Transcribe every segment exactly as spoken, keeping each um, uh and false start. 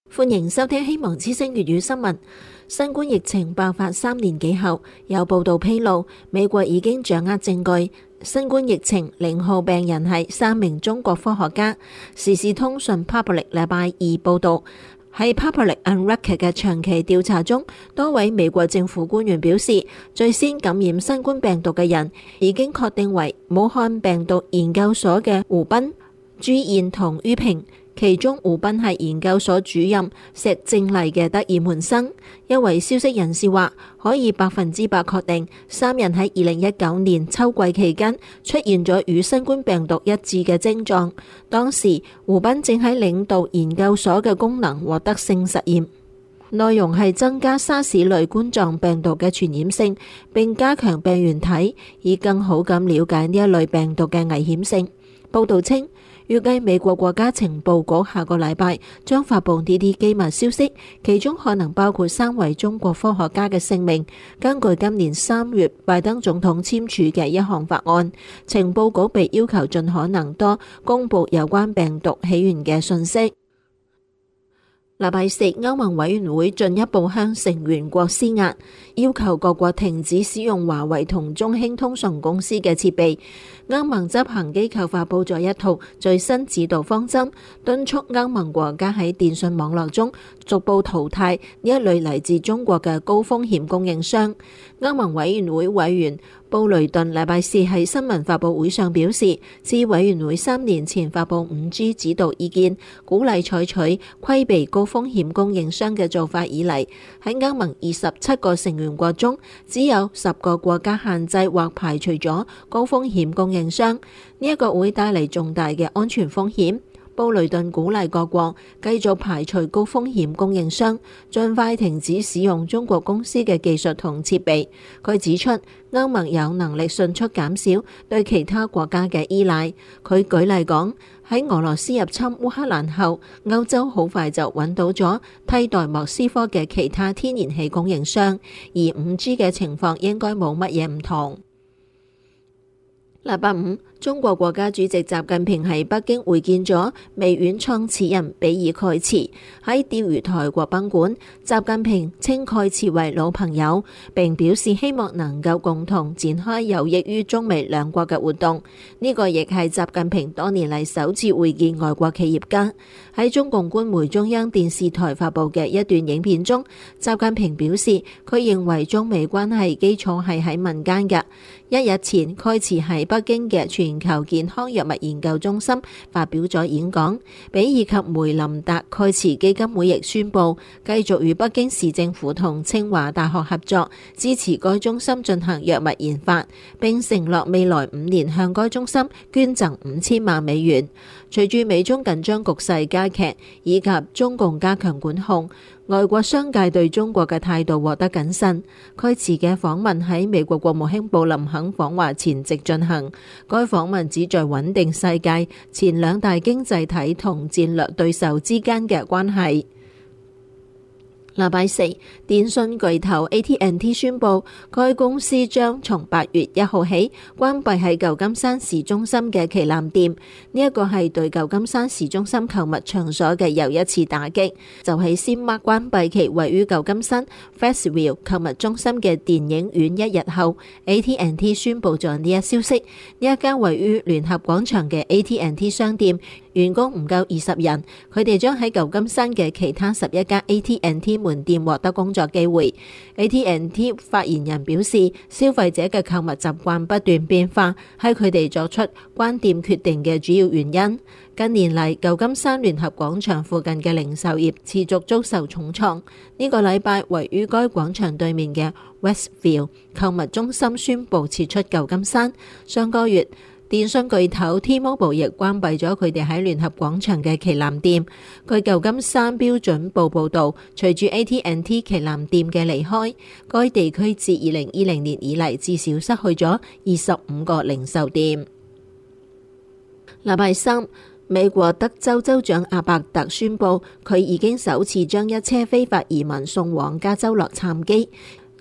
歡迎收聽希望之聲粵語新聞。新冠疫情爆發三年幾後，有報道披露，美國已經掌握證據，新冠疫情零號病人係三名中國科學家。時事通訊 Public 禮拜二報道，喺 Public Unrecord 嘅長期調查中，多位美國政府官員表示，最先感染新冠病毒嘅人已經確定為武漢病毒研究所嘅胡斌、朱燕同于平。其中胡斌係研究所主任石正麗嘅得意門生。一位消息人士話，可以百分之百確定，三人喺二零一九年秋季期間出現咗與新冠病毒一致嘅症狀。當時胡斌正喺領導研究所嘅功能獲得性實驗，內容係增加沙士類冠狀病毒嘅傳染性，並加強病原體，以更好咁了解呢一類病毒嘅危險性。報道稱，預計美國國家情報局下個禮拜將發佈呢啲機密消息，其中可能包括三位中國科學家嘅姓名。根據今年三月拜登總統簽署嘅一項法案，情報局被要求盡可能多公佈有關病毒起源嘅信息。禮拜四，歐盟委員會進一步向成員國施壓，要求各國停止使用華為同中興通訊公司嘅設備。歐盟執行機構發佈咗一套最新指導方針，敦促歐盟國家喺電信網絡中逐步淘汰呢一類嚟自中國嘅高風險供應商。歐盟委員會委員布雷頓禮拜四喺新聞發佈會上表示，自委員會三年前發佈五 G 指導意見，鼓勵採取規避高風險供應商嘅做法以嚟，喺歐盟二十七個成員國中，只有十個國家限制或排除咗高風險供應商，呢一個會帶嚟重大嘅安全風險。布雷頓鼓勵各國繼續排除高風險供應商，盡快停止使用中國公司嘅技術同設備。佢指出，歐盟有能力迅速減少對其他國家嘅依賴。佢舉例講，喺俄羅斯入侵烏克蘭後，歐洲好快就揾到咗替代莫斯科嘅其他天然氣供應商，而五 G 嘅情況應該冇乜嘢唔同。禮拜五，中國國家主席習近平喺北京會見咗微軟創始人比爾蓋茨。喺釣魚台國賓館，習近平稱蓋茨為老朋友，並表示希望能夠共同展開有益於中美兩國嘅活動。呢個亦係習近平多年嚟首次會見外國企業家。喺中共官媒中央電視台發布嘅一段影片中，習近平表示，佢認為中美關係基礎係喺民間嘅。一日前，蓋茨喺北京嘅全球健康藥物研究中心發表咗演講。比爾及梅林達蓋茨基金會亦宣布繼續與北京市政府同清華大學合作，支持該中心進行藥物研發，並承諾未來五年向該中心捐贈五千萬美元。隨住美中緊張局勢加劇，以及中共加強管控，外國商界對中國嘅態度獲得謹慎。蓋茨嘅訪問喺美國國務卿布林肯訪華前夕進行，該訪問旨在穩定世界前兩大經濟體同戰略對手之間嘅關係。禮拜四，電信巨頭 A T and T 宣布，該公司將從八月一號起關閉喺舊金山市中心嘅旗艦店。呢一個係對舊金山市中心購物場所嘅又一次打擊。就喺先麥關閉其位於舊金山 Festville 購物中心嘅電影院一日後， A T and T 宣布咗呢一消息。呢一間位於聯合廣場嘅 A T and T 商店員工唔夠二十人，佢哋將喺舊金山嘅其他十一家 A T and T 門店獲得工作機會。A T and T 發言人表示，消費者嘅購物習慣不斷變化，係佢哋作出關店決定嘅主要原因。近年嚟，舊金山聯合廣場附近嘅零售業持續遭受重創。呢個禮拜，位於該廣場對面嘅 Westview 購物中心宣布撤出舊金山。上個月，電信巨頭 T-Mobile 亦關閉咗佢哋喺聯合廣場嘅旗艦店。據舊金山標準報報導，隨住 A T and T 旗艦店嘅離開，該地區自二零二零年以嚟至少失去咗二十五個零售店。禮拜三，美國德州州長阿伯特宣布，佢已經首次將一車非法移民送往加州洛杉磯。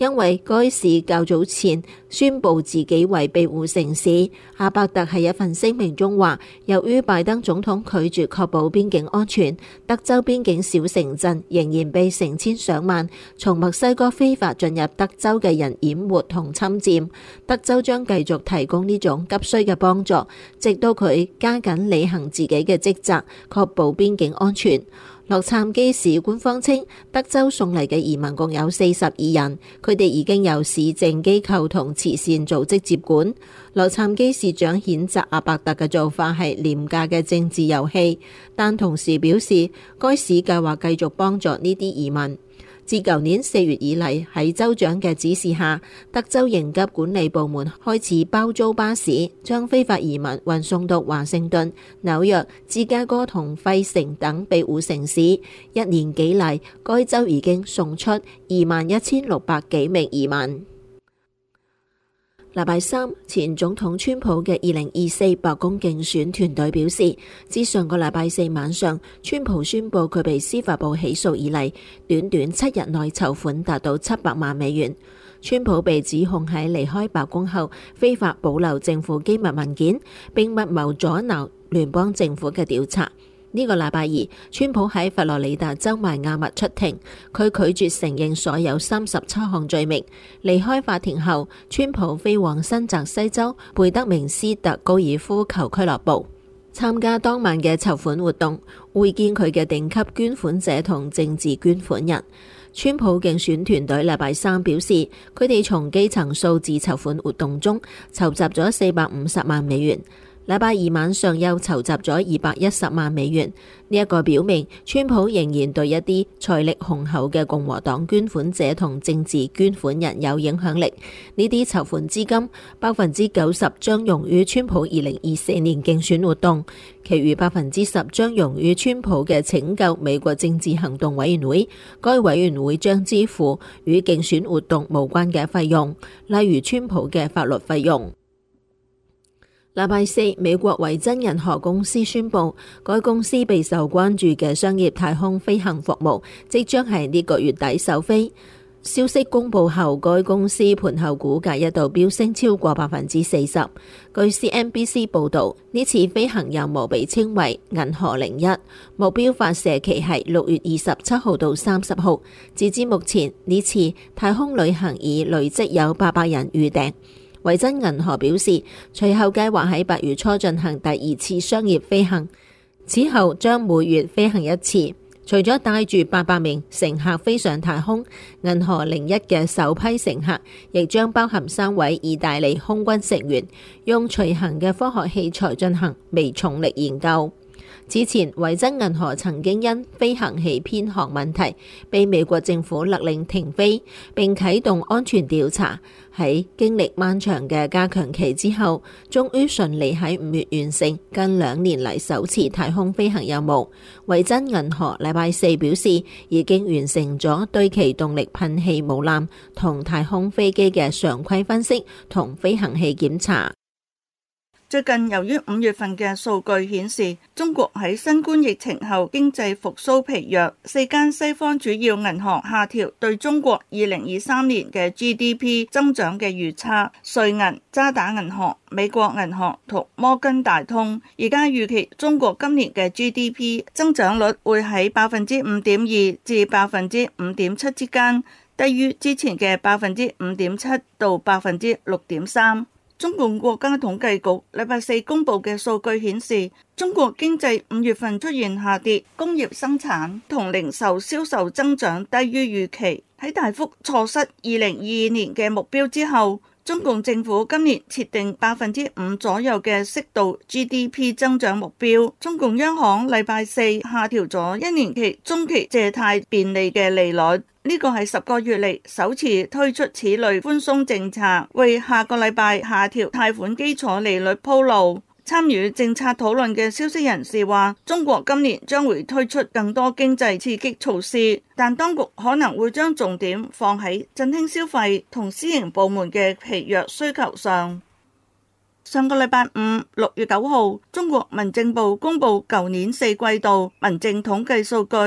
因為該市較早前宣布自己為庇護城市。阿伯特喺一份聲明中話，由於拜登總統拒絕確保邊境安全，德州邊境小城鎮仍然被成千上萬從墨西哥非法進入德州嘅人淹沒同侵佔。德州將繼續提供呢種急需嘅幫助，直到佢加緊履行自己嘅職責，確保邊境安全。洛杉磯市官方稱，德州送嚟嘅移民共有四十二人，佢哋已經由市政機構同慈善組織接管。洛杉磯市長譴責阿伯特嘅做法係廉價嘅政治遊戲，但同時表示該市計劃繼續幫助呢啲移民。自舊年四月以嚟，喺州長嘅指示下，德州應急管理部門開始包租巴士，將非法移民運送到華盛頓、紐約、芝加哥同費城等庇護城市。一年幾嚟，該州已經送出二萬一千六百幾名移民。禮拜三，前總統川普嘅二零二四白宮競選團隊表示，自上個禮拜四晚上川普宣布佢被司法部起訴以嚟，短短七日內籌款達到七百萬美元。川普被指控喺離開白宮後非法保留政府機密文件，並密謀阻撓聯邦政府嘅調查。呢個禮拜二，川普喺佛羅里達州邁阿密出庭，佢拒絕承認所有三十七項罪名。離開法庭後，川普飛往新澤西州貝德明斯特高爾夫球俱樂部，參加當晚嘅籌款活動，會見佢嘅頂級捐款者同政治捐款人。川普競選團隊禮拜三表示，佢哋從基層數字籌款活動中籌集咗四百五十萬美元。禮拜二晚上又籌集咗二百一十萬美元，呢、這、一個表明川普仍然對一啲財力雄厚嘅共和黨捐款者同政治捐款人有影響力。呢啲籌款資金百分之九十將用於川普二零二四年競選活動，其餘百分之十將用於川普嘅拯救美國政治行動委員會。該委員會將支付與競選活動無關嘅費用，例如川普嘅法律費用。禮拜四，美國維珍銀河公司宣布，該公司備受關注嘅商業太空飛行服務即將喺呢個月底首飛。消息公布後，該公司盤後股價一度飆升超過百分之四十。據 C N B C 報道，呢次飛行任務被稱為銀河零一，目標發射期係六月二十七號到三十號。截至目前，呢次太空旅行已累積有八百人預訂。維珍銀河表示，隨後計劃喺八月初進行第二次商業飛行，此後將每月飛行一次。除咗帶住八百名乘客飛上太空，銀河零一嘅首批乘客亦將包含三位意大利空軍成員，用隨行嘅科學器材進行微重力研究。此前，維珍銀河曾經因飛行器偏航問題被美國政府勒令停飛，並啟動安全調查。喺經歷漫長嘅加強期之後，終於順利喺五月完成近兩年嚟首次太空飛行任務。維珍銀河禮拜四表示，已經完成咗對其動力噴氣母艦同太空飛機嘅常規分析同飛行器檢查。 最近由於五月份嘅數據顯示，中國喺新冠疫情後經濟復甦疲弱，四間西方主要銀行下調對中國二零二三年嘅 G D P 增長嘅預測。瑞銀、渣打銀行、美國銀行同摩根大通而家預期中國今年嘅 G D P 增長率會喺百分之五點二至百分之五點七之間，低於之前嘅百分之五點七到百分之六點三。中共國家統計局禮拜四公布嘅數據顯示，中國經濟五月份出現下跌，工業生產同零售銷售增長低於預期。喺大幅錯失二零二二年嘅目標之後，中共政府今年設定百分之五左右嘅適度 G D P 增長目標。中共央行禮拜四下調咗一年期中期借貸便利嘅利率。呢個係十個月嚟首次推出此類寬鬆政策，為下個禮拜下調貸款基礎利率鋪路。參與政策討論嘅消息人士話，中國今年將會推出更多經濟刺激措施，但當局可能會將重點放喺振興消費同私營部門嘅疲弱需求上。上個禮拜五，六月九號，中國民政部公布舊年四季度民政統計數據。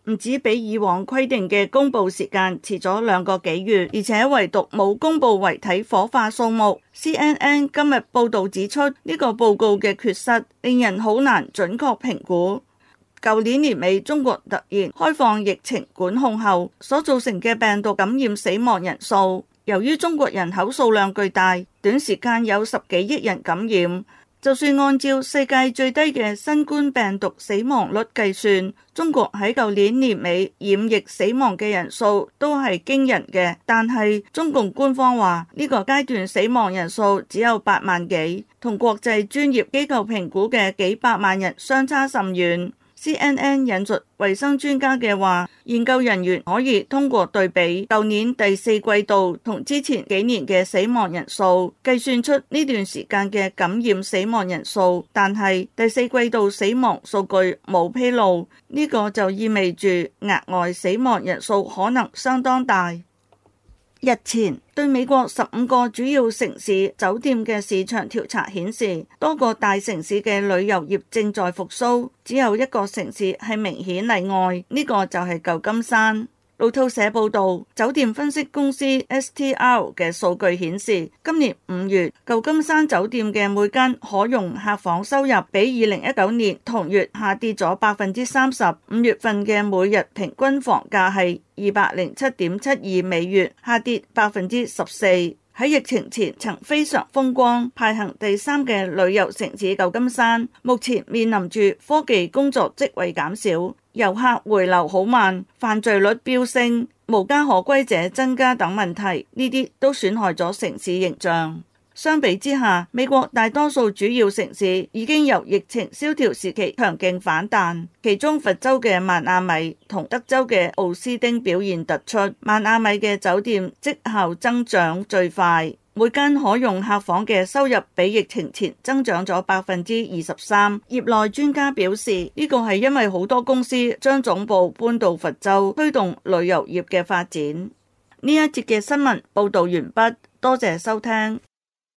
唔止比以往規定嘅公佈時間遲咗兩個幾月，而且唯獨冇公佈遺體火化數目。C N N 今日報導指出，呢個報告嘅缺失令人好難準確評估。舊年年尾，中國突然開放疫情管控後所造成嘅病毒感染死亡人數，由於中國人口數量巨大，短時間有十幾億人感染。就算按照世界最低嘅新冠病毒死亡率計算，中國喺舊年年尾染疫死亡嘅人數都係驚人嘅。但係中共官方話呢個階段死亡人數只有八萬幾，同國際專業機構評估嘅幾百萬人相差甚遠。C N N 引述衛生專家嘅話，研究人員可以通過對比舊年第四季度同之前幾年嘅死亡人數，計算出呢段時間嘅感染死亡人數，但係第四季度死亡數據冇披露，呢個就意味住額外死亡人數可能相當大。日前對美國十五個主要城市酒店嘅市場調查顯示，多個大城市嘅旅遊業正在復甦，只有一個城市係明顯例外，呢個就係舊金山。路透社報道，酒店分析公司 S T R 嘅數據顯示，今年五月舊金山酒店嘅每間可容客房收入比二零一九年同月下跌咗百分之三十。五月份嘅每日平均房價係二百零七點七二美元，下跌百分之十四。喺疫情前曾非常風光，排行第三嘅旅遊城市舊金山，目前面臨住科技工作職位減少、遊客回流好慢、犯罪率飆升、無家可歸者增加等問題，呢啲都損害咗城市形象。相比之下，美國大多數主要城市已經由疫情蕭條時期強勁反彈，其中佛州嘅邁阿密同德州嘅奧斯丁表現突出。邁阿密嘅酒店績效增長最快，每間可用客房嘅收入比疫情前增長咗百分之二十三。業內專家表示，呢個係因為好多公司將總部搬到佛州，推動旅遊業嘅發展。呢一節嘅新聞報道完畢，多謝收聽。